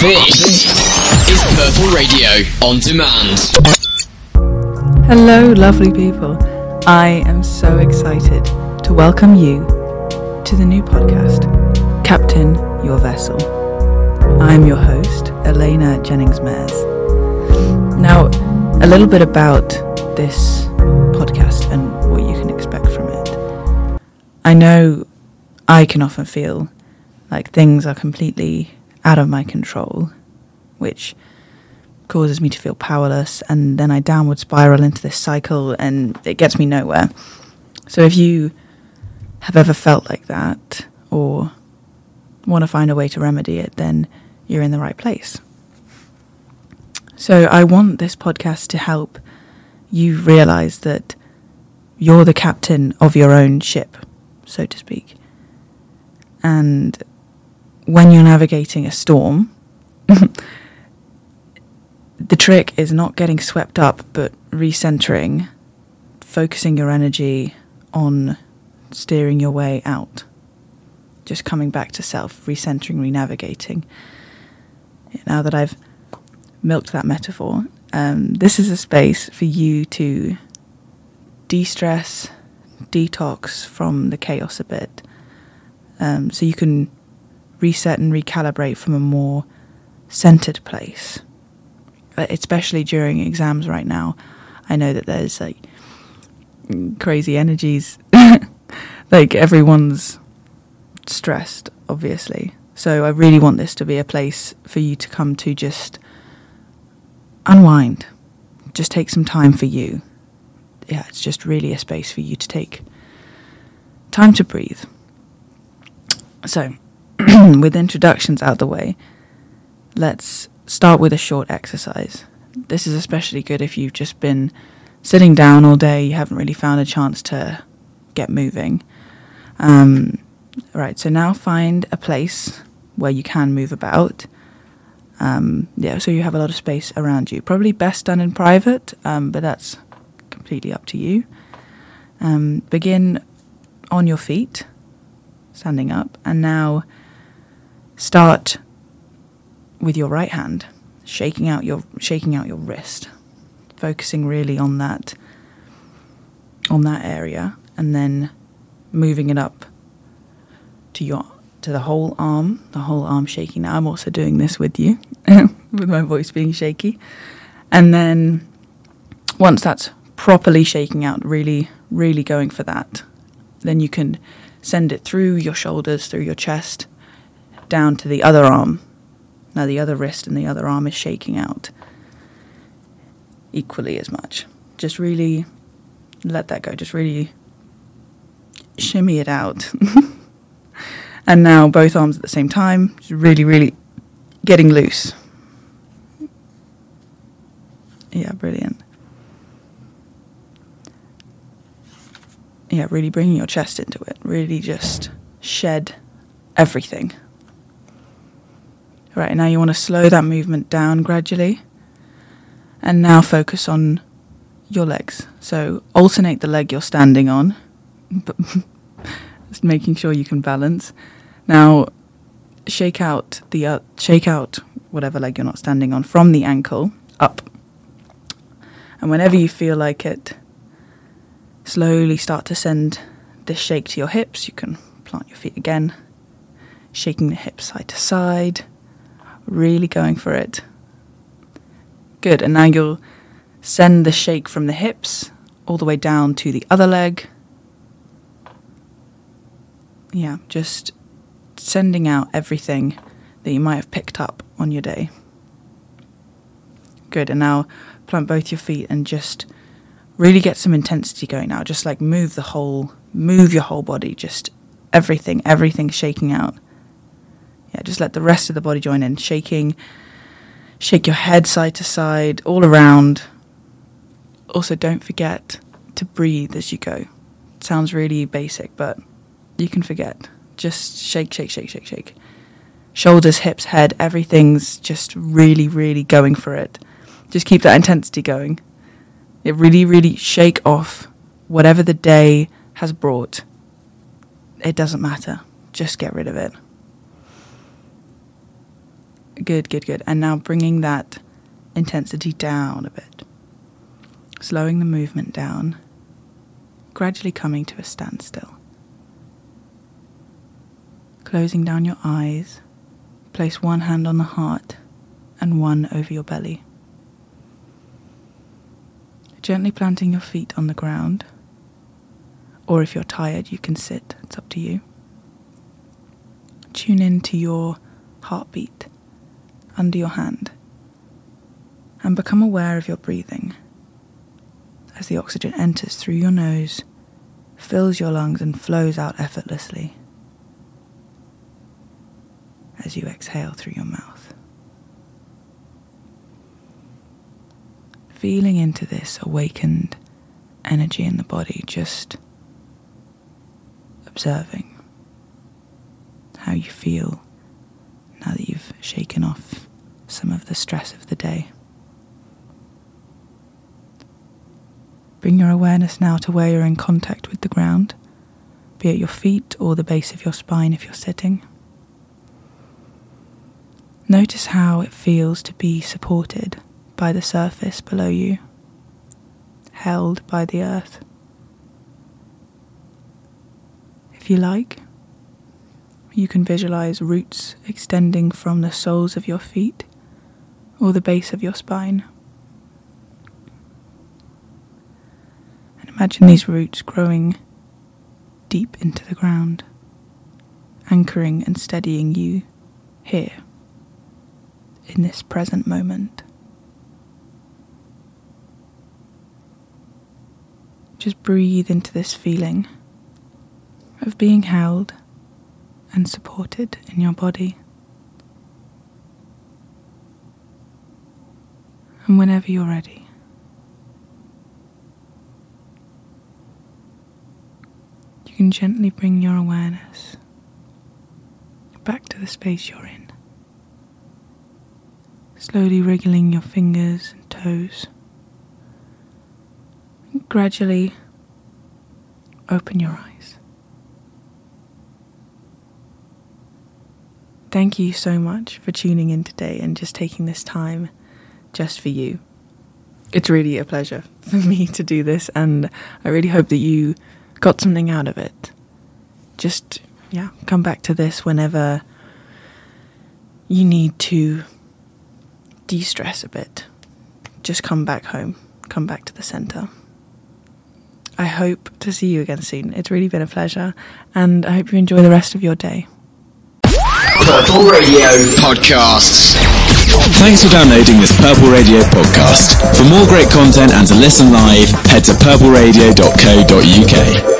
This is Purple Radio on demand. Hello, lovely people. I am so excited to welcome you to the new podcast, Captain Your Vessel. I'm your host, Elena Jennings-Mares. Now, a little bit about this podcast and what you can expect from it. I know I can often feel like things are completely out of my control, which causes me to feel powerless, and then I downward spiral into this cycle and it gets me nowhere. So if you have ever felt like that or want to find a way to remedy it, then you're in the right place. So I want this podcast to help you realize that you're the captain of your own ship, so to speak. And when you're navigating a storm, the trick is not getting swept up, but recentering, focusing your energy on steering your way out. Just coming back to self, recentering, renavigating. Now that I've milked that metaphor, this is a space for you to de-stress, detox from the chaos a bit, so you can reset and recalibrate from a more centered place. Especially during exams right now, I know that there's like crazy energies. Like everyone's stressed, obviously. So I really want this to be a place for you to come to just unwind. Just take some time for you. Yeah, it's just really a space for you to take time to breathe. So, with introductions out the way, let's start with a short exercise. This is especially good if you've just been sitting down all day, you haven't really found a chance to get moving. Right, so now find a place where you can move about. So you have a lot of space around you. Probably best done in private, but that's completely up to you. Begin on your feet, standing up, and now start with your right hand, shaking out your wrist, focusing really on that area, and then moving it up to the whole arm shaking. Now I'm also doing this with you, with my voice being shaky, and then once that's properly shaking out, really, really going for that, then you can send it through your shoulders, through your chest, down to the other arm. Now the other wrist and the other arm is shaking out equally as much. Just really let that go. Just really shimmy it out. And now both arms at the same time, just really, really getting loose. Yeah, brilliant. Yeah, really bringing your chest into it. Really just shed everything. Right, now you want to slow that movement down gradually. And now focus on your legs. So alternate the leg you're standing on. Just making sure you can balance. Now shake out whatever leg you're not standing on from the ankle up. And whenever you feel like it, slowly start to send this shake to your hips. You can plant your feet again, shaking the hips side to side, really going for it. Good, and now you'll send the shake from the hips all the way down to the other leg. Yeah, just sending out everything that you might have picked up on your day. Good, and now plant both your feet and just really get some intensity going now. Just like move your whole body, just everything shaking out. Yeah, just let the rest of the body join in, shaking. Shake your head side to side, all around. Also, don't forget to breathe as you go. It sounds really basic, but you can forget. Just shake, shake, shake, shake, shake. Shoulders, hips, head, everything's just really, really going for it. Just keep that intensity going. It really, really shake off whatever the day has brought. It doesn't matter. Just get rid of it. Good. And now bringing that intensity down a bit. Slowing the movement down. Gradually coming to a standstill. Closing down your eyes. Place one hand on the heart and one over your belly. Gently planting your feet on the ground. Or if you're tired, you can sit. It's up to you. Tune in to your heartbeat under your hand and become aware of your breathing as the oxygen enters through your nose, fills your lungs and flows out effortlessly as you exhale through your mouth. Feeling into this awakened energy in the body, just observing how you feel now that you've shaken off some of the stress of the day. Bring your awareness now to where you're in contact with the ground, be it your feet or the base of your spine if you're sitting. Notice how it feels to be supported by the surface below you, held by the earth. If you like, you can visualize roots extending from the soles of your feet or the base of your spine. And imagine these roots growing deep into the ground, anchoring and steadying you here, in this present moment. Just breathe into this feeling of being held and supported in your body. And whenever you're ready, you can gently bring your awareness back to the space you're in, slowly wriggling your fingers and toes, and gradually open your eyes. Thank you so much for tuning in today and just taking this time just for you. It's really a pleasure for me to do this, and I really hope that you got something out of it. Just, come back to this whenever you need to de-stress a bit. Just come back home, come back to the centre. I hope to see you again soon. It's really been a pleasure, and I hope you enjoy the rest of your day. Purple Radio Podcasts. Thanks for downloading this Purple Radio podcast. For more great content and to listen live, head to purpleradio.co.uk.